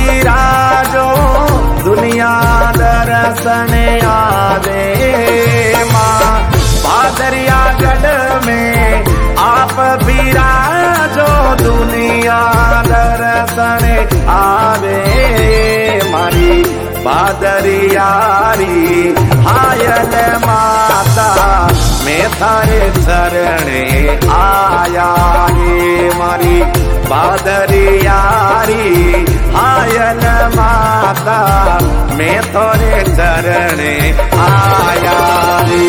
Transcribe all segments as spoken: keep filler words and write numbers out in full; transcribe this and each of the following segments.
बिराजो दुनिया दर्शन आवे माँ भादरिया गढ़ में आप बिराजो दुनिया दर्शन आवे मारी भादरियारी हायल माता मैं थारे चरणे आया रे मारी भादरियारी हायल माता मैं थारे चरणे आया रे।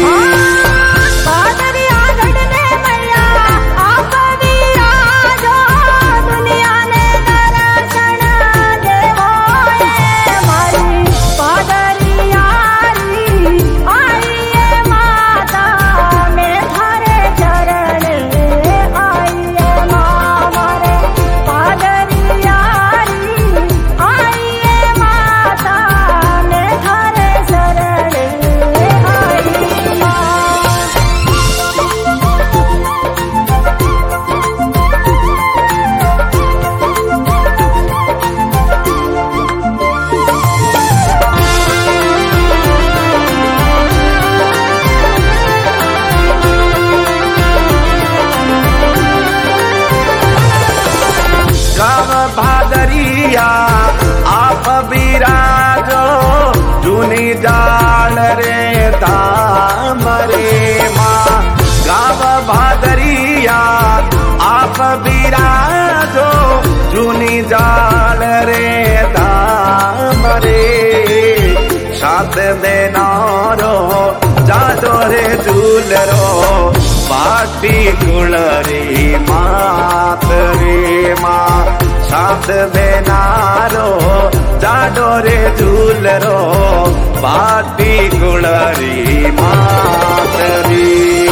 भादरिया आप बिराजो जूनी जाल रे धाम रे माँ गाव भादरिया आप बिराजो जूनी जाल रे धाम रे साथ देनारो जाडो रे झूलरो बाटी गुलरी मात रे माँ साथ देनारो जाडो रे झूलरो बाटी गुलरी मात रे।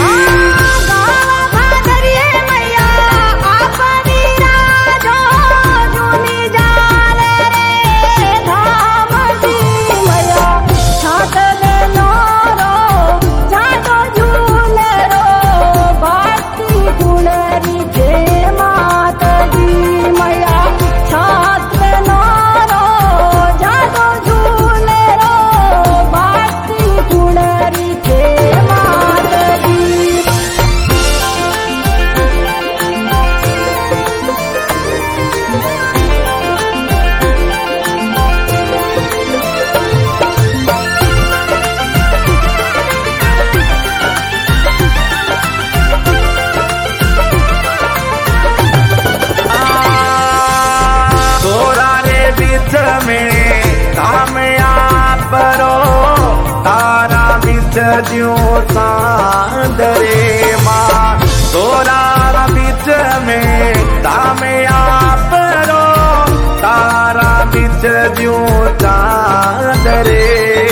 ज्यो सांदरे माँ तोरा बीच में तामे आप रो तारा बीच ज्यो चांदरे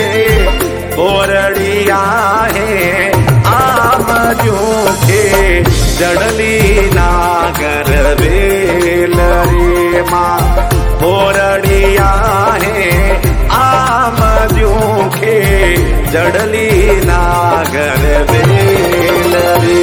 कोरड़िया है आम ज्यो के जड़ली नागर वेल रे माँ कोरड़िया है आम ज्यो के जड़ली नागर वेल रे।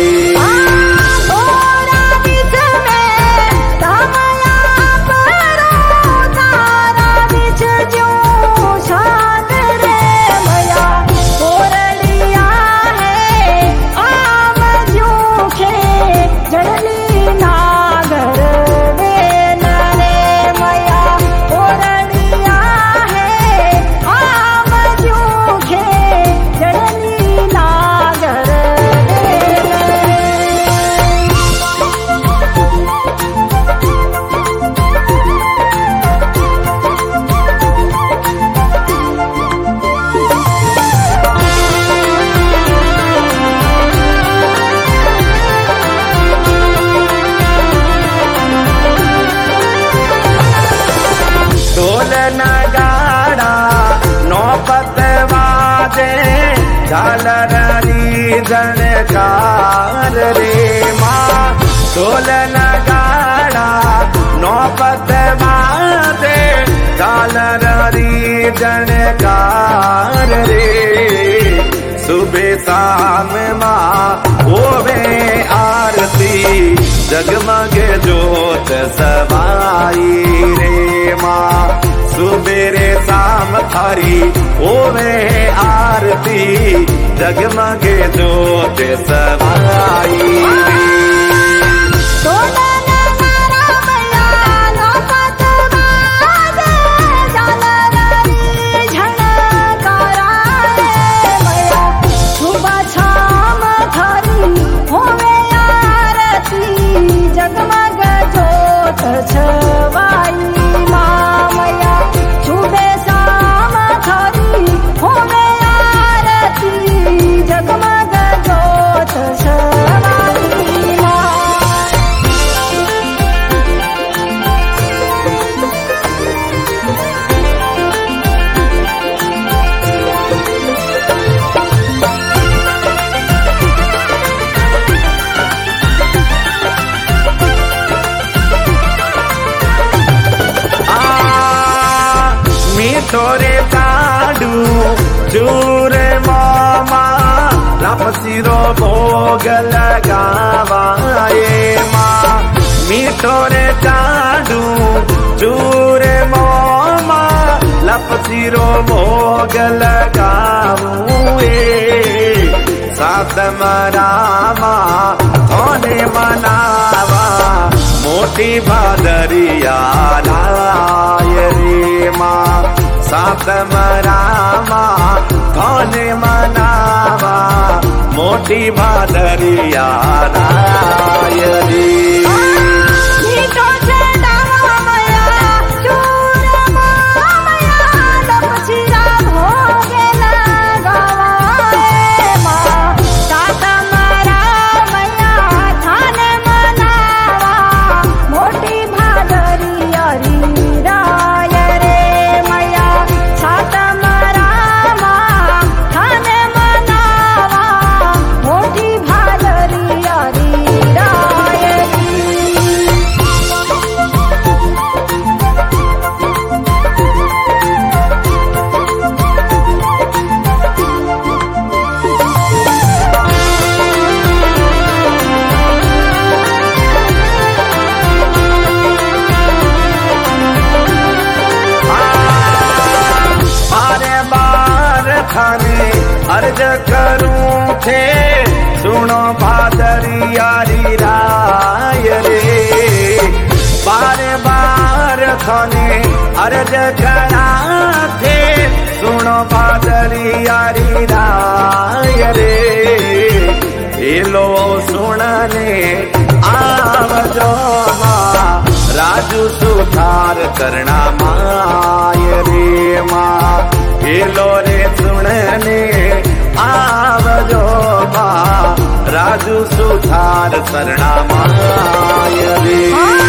झालरी जनकार रे माँ ढोल नगाड़ा नौबत बाजे झालरी जनकार रे सुबह शाम माँ होवे आरती जगमग जोत सवाई रे माँ सुबेरे शाम थारी होवे आरती जगमग जोत सवाई रे तोरे ताडू चूर मामा लापसीरो भोग लगावाए माँ मीठोरे ताडू चूर मामा लापसीरो भोग लगावे सात मरामा थोने मनावा मोटी भादरिया लाय रे माँ सात मरामा कौने मनावा मोटी भादरिया राय रे अर्ज करूं थे सुनो भादरियारी राय रे बार बार थाने अर्ज करा थे सुनो भादरियारी राय रे एलो सुनने आवजो माँ राजू सुधार करना माय रे माँ एलो रे सुनने आवजो माँ राजू सुधार करना माय रे।